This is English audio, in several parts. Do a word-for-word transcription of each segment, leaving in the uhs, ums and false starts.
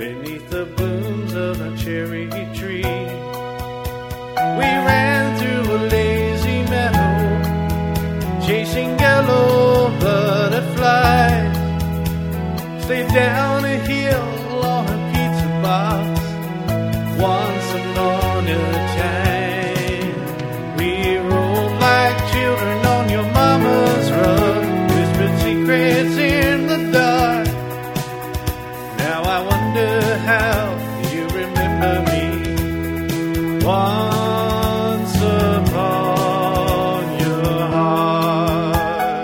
beneath the blooms of a cherry tree. We ran through a lazy meadow, chasing yellow butterflies. Stayed down a hill on a pizza box, once upon a time. We rolled like children on your mama's rug, whispered secrets in the dark. Now I wonder how you remember me. Once upon your heart.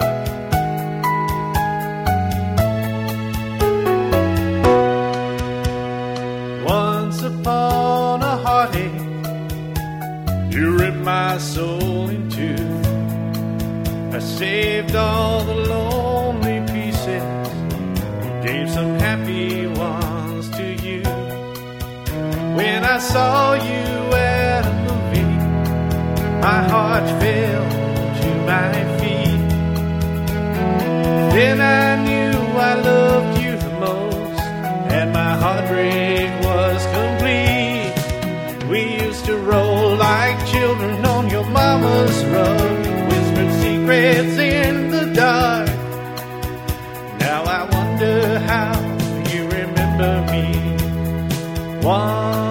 Once upon a heartache, you ripped my soul in two. I saved all the lonely pieces, gave some happy ones to you. When I saw you at a movie, my heart fell to my feet. Then I knew I loved you the most, and my heartbreak was complete. We used to roll like children on your mama's rug, whispered secrets in the dark. Now I wonder how you remember me. One